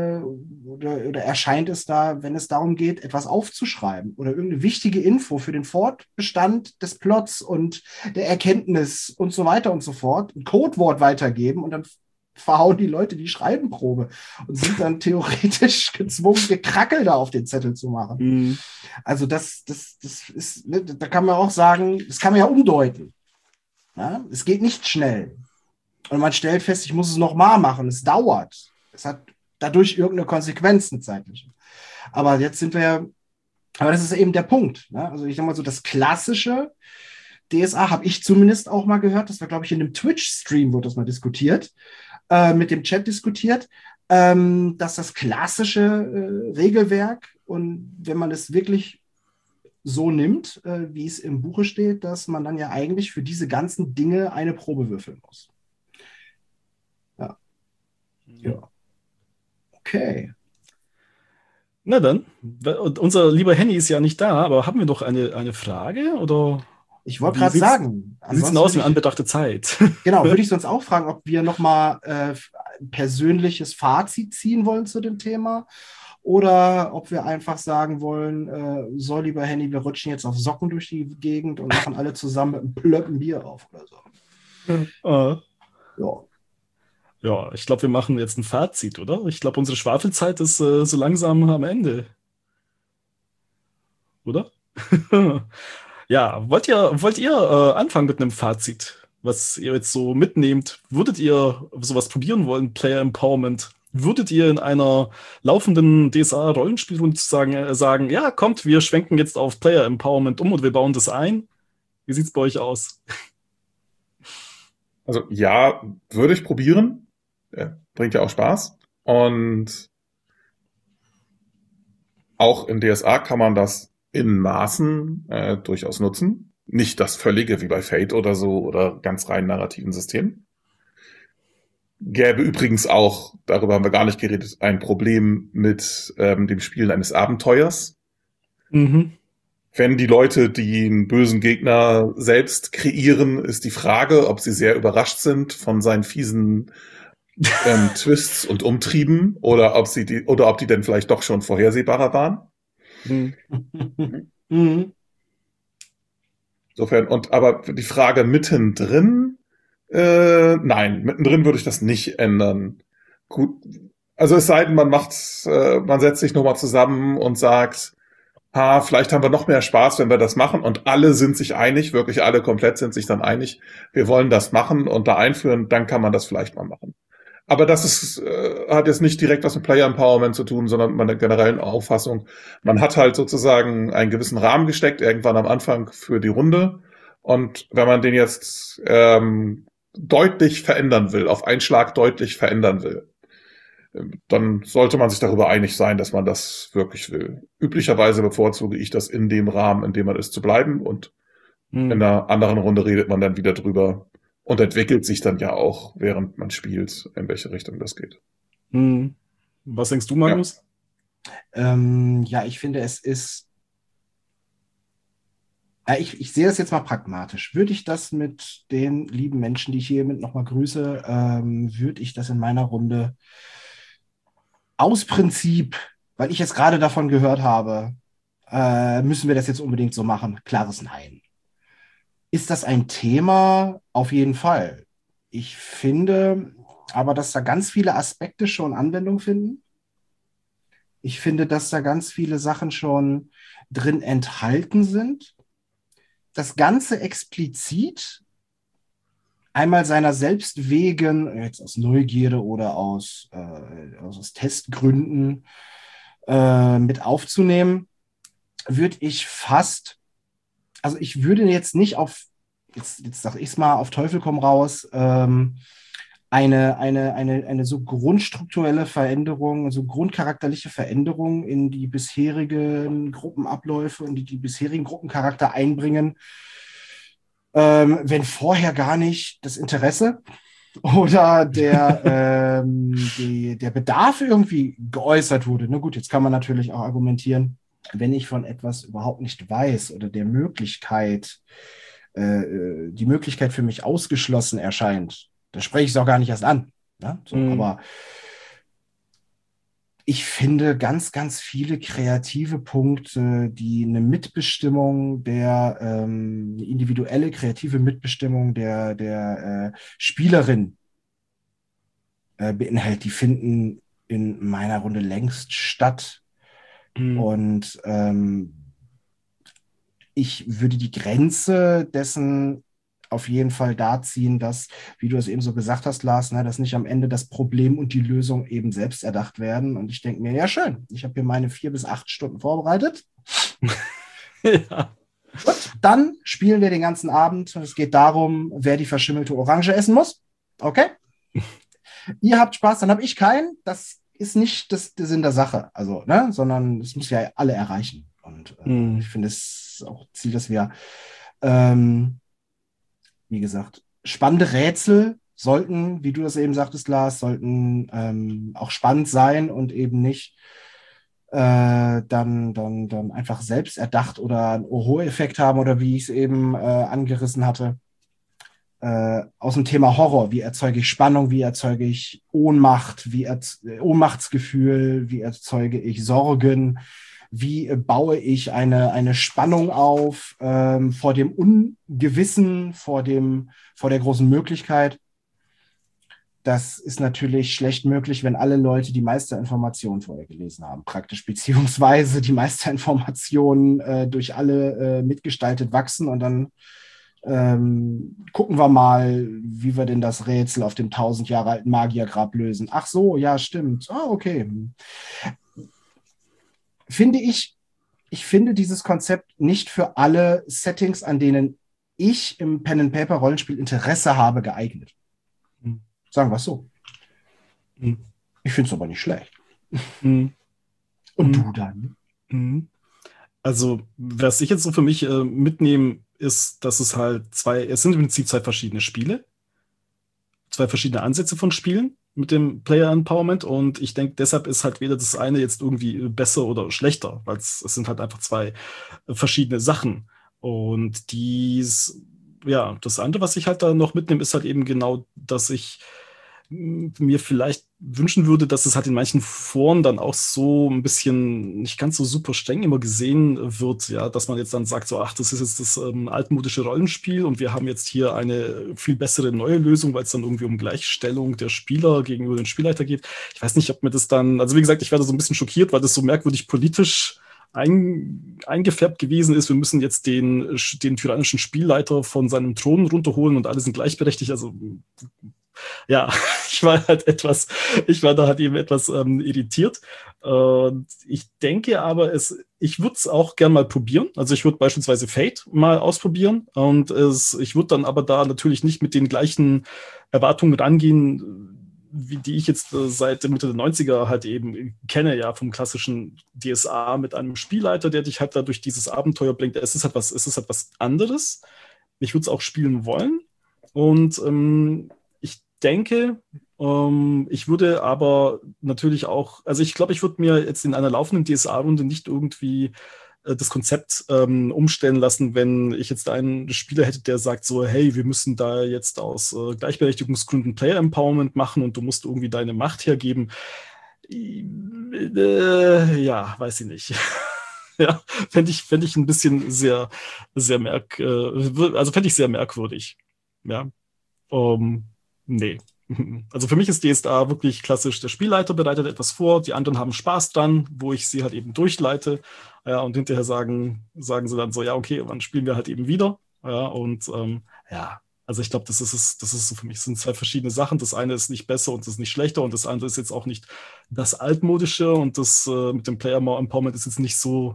oder erscheint es da, wenn es darum geht, etwas aufzuschreiben oder irgendeine wichtige Info für den Fortbestand des Plots und der Erkenntnis und so weiter und so fort, ein Codewort weitergeben und dann verhauen die Leute die Schreibenprobe und sind dann theoretisch gezwungen, Gekrackel da auf den Zettel zu machen. Also das ist, ne, da kann man auch sagen, das kann man ja umdeuten. Ja? Es geht nicht schnell. Und man stellt fest, ich muss es nochmal machen. Es dauert. Es hat dadurch irgendeine Konsequenz, eine zeitliche. Aber jetzt sind wir aber das ist eben der Punkt. Ne? Also ich sag mal so, das klassische DSA habe ich zumindest auch mal gehört. Das war, glaube ich, in einem Twitch-Stream wurde das mal diskutiert, mit dem Chat diskutiert, dass das klassische Regelwerk und wenn man es wirklich so nimmt, wie es im Buche steht, dass man dann ja eigentlich für diese ganzen Dinge eine Probe würfeln muss. Ja. Okay. Na dann, unser lieber Henny ist ja nicht da, aber haben wir noch eine Frage? Oder ich wollte gerade sagen. Wie sieht es denn aus in Anbetracht der Zeit? Genau, würde ich sonst auch fragen, ob wir nochmal persönliches Fazit ziehen wollen zu dem Thema oder ob wir einfach sagen wollen, so lieber Henny, wir rutschen jetzt auf Socken durch die Gegend und machen alle zusammen mit einem Plöppen Bier auf oder so. Ja. Ja, ich glaube, wir machen jetzt ein Fazit, oder? Ich glaube, unsere Schwafelzeit ist so langsam am Ende. Oder? Ja, wollt ihr anfangen mit einem Fazit, was ihr jetzt so mitnehmt? Würdet ihr sowas probieren wollen, Player Empowerment? Würdet ihr in einer laufenden DSA-Rollenspielrunde sagen, ja, kommt, wir schwenken jetzt auf Player Empowerment um und wir bauen das ein? Wie sieht's bei euch aus? Also ja, würde ich probieren. Bringt ja auch Spaß. Und auch in DSA kann man das in Maßen durchaus nutzen. Nicht das Völlige wie bei Fate oder so oder ganz rein narrativen Systemen. Gäbe übrigens auch, darüber haben wir gar nicht geredet, ein Problem mit dem Spielen eines Abenteuers. Wenn die Leute den bösen Gegner selbst kreieren, ist die Frage, ob sie sehr überrascht sind von seinen fiesen Twists und Umtrieben oder ob die denn vielleicht doch schon vorhersehbarer waren. Insofern, aber die Frage mittendrin, nein, mittendrin würde ich das nicht ändern. Gut, also es sei denn, man setzt sich nochmal zusammen und sagt, vielleicht haben wir noch mehr Spaß, wenn wir das machen und alle sind sich einig, wirklich alle komplett sind sich dann einig, wir wollen das machen und da einführen, dann kann man das vielleicht mal machen. Aber das hat jetzt nicht direkt was mit Player Empowerment zu tun, sondern mit einer generellen Auffassung. Man hat halt sozusagen einen gewissen Rahmen gesteckt, irgendwann am Anfang für die Runde. Und wenn man den jetzt deutlich verändern will, auf einen Schlag deutlich verändern will, dann sollte man sich darüber einig sein, dass man das wirklich will. Üblicherweise bevorzuge ich das in dem Rahmen, in dem man ist, zu bleiben und In einer anderen Runde redet man dann wieder drüber und entwickelt sich dann ja auch, während man spielt, in welche Richtung das geht. Was denkst du, Magnus? Ja, ich finde, es ist. Ja, ich sehe das jetzt mal pragmatisch. Würde ich das mit den lieben Menschen, die ich hiermit nochmal grüße, würde ich das in meiner Runde aus Prinzip, weil ich jetzt gerade davon gehört habe, müssen wir das jetzt unbedingt so machen? Klares Nein. Ist das ein Thema? Auf jeden Fall. Ich finde aber, dass da ganz viele Aspekte schon Anwendung finden. Ich finde, dass da ganz viele Sachen schon drin enthalten sind. Das Ganze explizit einmal seiner selbst wegen, jetzt aus Neugierde oder aus Testgründen mit aufzunehmen, würde ich fast, also ich würde jetzt nicht auf, jetzt sage ich es mal, auf Teufel komm raus, eine so grundstrukturelle Veränderung, so grundcharakterliche Veränderung in die bisherigen Gruppenabläufe und die bisherigen Gruppencharakter einbringen, wenn vorher gar nicht das Interesse oder der Bedarf irgendwie geäußert wurde. Na gut, jetzt kann man natürlich auch argumentieren, wenn ich von etwas überhaupt nicht weiß oder die Möglichkeit für mich ausgeschlossen erscheint, dann spreche ich es auch gar nicht erst an. Ne? So, aber ich finde ganz, ganz viele kreative Punkte, die eine Mitbestimmung eine individuelle kreative Mitbestimmung der Spielerin beinhaltet, die finden in meiner Runde längst statt. Und ich würde die Grenze dessen auf jeden Fall da ziehen, dass, wie du es eben so gesagt hast, Lars, ne, dass nicht am Ende das Problem und die Lösung eben selbst erdacht werden. Und ich denke mir, ja schön, ich habe hier meine 4 bis 8 Stunden vorbereitet. Ja. Gut, dann spielen wir den ganzen Abend und es geht darum, wer die verschimmelte Orange essen muss. Okay? Ihr habt Spaß, dann habe ich keinen. Das ist nicht der Sinn der Sache, also, ne, sondern es muss ja alle erreichen. Und ich finde es auch Ziel, dass wir wie gesagt, spannende Rätsel sollten, wie du das eben sagtest, Lars, sollten auch spannend sein und eben nicht dann einfach selbst erdacht oder einen Oho-Effekt haben oder wie ich es eben angerissen hatte. Aus dem Thema Horror, wie erzeuge ich Spannung, wie erzeuge ich Ohnmacht, Ohnmachtsgefühl, wie erzeuge ich Sorgen, wie baue ich eine Spannung auf vor dem Ungewissen, vor der großen Möglichkeit. Das ist natürlich schlecht möglich, wenn alle Leute die Meisterinformationen vorher gelesen haben, praktisch, beziehungsweise die Meisterinformationen durch alle mitgestaltet wachsen und dann gucken wir mal, wie wir denn das Rätsel auf dem 1000 Jahre alten Magiergrab lösen. Ach so, ja, stimmt. Ah, okay. Ich finde dieses Konzept nicht für alle Settings, an denen ich im Pen-and-Paper-Rollenspiel Interesse habe, geeignet. Sagen wir es so. Ich finde es aber nicht schlecht. Und du dann? Also, was ich jetzt so für mich mitnehme, ist, dass es halt es sind im Prinzip 2 verschiedene Spiele, 2 verschiedene Ansätze von Spielen mit dem Player Empowerment und ich denke, deshalb ist halt weder das eine jetzt irgendwie besser oder schlechter, weil es sind halt einfach 2 verschiedene Sachen und das andere, was ich halt da noch mitnehme, ist halt eben genau, dass ich mir vielleicht wünschen würde, dass es halt in manchen Foren dann auch so ein bisschen nicht ganz so super streng immer gesehen wird, ja, dass man jetzt dann sagt, so, ach, das ist jetzt das altmodische Rollenspiel und wir haben jetzt hier eine viel bessere neue Lösung, weil es dann irgendwie um Gleichstellung der Spieler gegenüber den Spielleiter geht. Ich weiß nicht, ob mir das dann, also wie gesagt, ich werde so ein bisschen schockiert, weil das so merkwürdig politisch eingefärbt gewesen ist. Wir müssen jetzt den tyrannischen Spielleiter von seinem Thron runterholen und alle sind gleichberechtigt. Also ja, ich war da halt eben etwas irritiert. Ich denke aber, ich würde es auch gern mal probieren. Also ich würde beispielsweise Fate mal ausprobieren und ich würde dann aber da natürlich nicht mit den gleichen Erwartungen rangehen, die ich jetzt seit Mitte der 90er halt eben kenne, ja, vom klassischen DSA mit einem Spielleiter, der dich halt da durch dieses Abenteuer bringt. Es ist halt was anderes. Ich würde es auch spielen wollen. Und ich denke, ich würde aber natürlich auch, also ich glaube, ich würde mir jetzt in einer laufenden DSA-Runde nicht irgendwie das Konzept umstellen lassen, wenn ich jetzt einen Spieler hätte, der sagt so, hey, wir müssen da jetzt aus Gleichberechtigungsgründen Player Empowerment machen und du musst irgendwie deine Macht hergeben. Ja, weiß ich nicht. Ja, fände ich ein bisschen sehr, sehr fände ich sehr merkwürdig. Ja, nee. Also für mich ist DSA wirklich klassisch, der Spielleiter bereitet etwas vor, die anderen haben Spaß dran, wo ich sie halt eben durchleite, ja, und hinterher sagen sie dann so, ja, okay, wann spielen wir halt eben wieder, ja, und ja, also ich glaube, das ist so für mich, das sind zwei verschiedene Sachen, das eine ist nicht besser und das ist nicht schlechter und das andere ist jetzt auch nicht das Altmodische und das mit dem Player Empowerment ist jetzt nicht so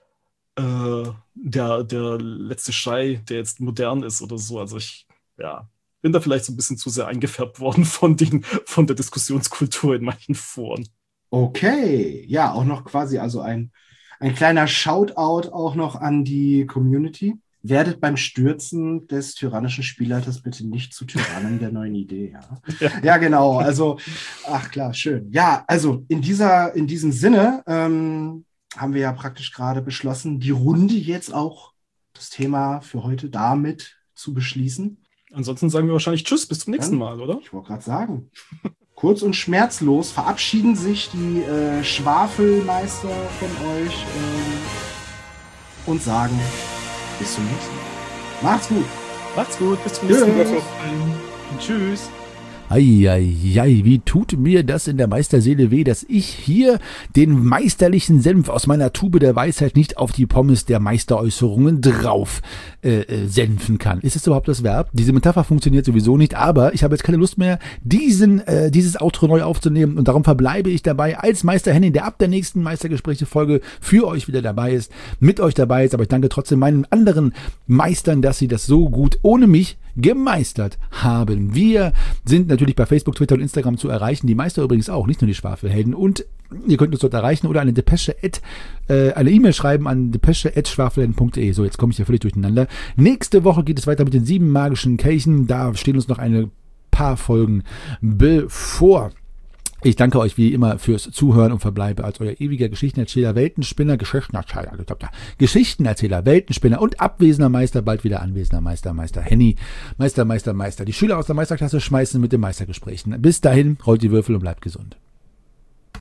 der letzte Schrei, der jetzt modern ist oder so, also ich, ja, bin da vielleicht so ein bisschen zu sehr eingefärbt worden von der Diskussionskultur in manchen Foren. Okay, ja, auch noch quasi, also ein kleiner Shoutout auch noch an die Community. Werdet beim Stürzen des tyrannischen Spielleiters bitte nicht zu Tyrannen der neuen Idee. Ja, ja, genau, also, ach klar, schön. Ja, also in diesem Sinne haben wir ja praktisch gerade beschlossen, die Runde jetzt auch das Thema für heute damit zu beschließen. Ansonsten sagen wir wahrscheinlich Tschüss, bis zum nächsten Mal, oder? Ich wollte gerade sagen. Kurz und schmerzlos verabschieden sich die Schwafelmeister von euch und sagen bis zum nächsten Mal. Macht's gut. Macht's gut, bis zum nächsten Mal. Tschüss. Eieiei, wie tut mir das in der Meisterseele weh, dass ich hier den meisterlichen Senf aus meiner Tube der Weisheit nicht auf die Pommes der Meisteräußerungen drauf senfen kann. Ist es überhaupt das Verb? Diese Metapher funktioniert sowieso nicht, aber ich habe jetzt keine Lust mehr, dieses Outro neu aufzunehmen und darum verbleibe ich dabei als Meister Henning, der ab der nächsten Meistergespräche-Folge für euch wieder dabei ist, mit euch dabei ist, aber ich danke trotzdem meinen anderen Meistern, dass sie das so gut ohne mich gemeistert haben. Wir sind natürlich bei Facebook, Twitter und Instagram zu erreichen. Die Meister übrigens auch, nicht nur die Schwafelhelden. Und ihr könnt uns dort erreichen oder eine E-Mail schreiben an depesche@schwafelhelden.de. So, jetzt komme ich ja völlig durcheinander. Nächste Woche geht es weiter mit den 7 magischen Kelchen. Da stehen uns noch ein paar Folgen bevor. Ich danke euch wie immer fürs Zuhören und verbleibe als euer ewiger Geschichtenerzähler, Weltenspinner, Geschichtenerzähler, Weltenspinner und abwesender Meister, bald wieder anwesender Meister Henny, Meister. Die Schüler aus der Meisterklasse schmeißen mit den Meistergesprächen. Bis dahin, rollt die Würfel und bleibt gesund.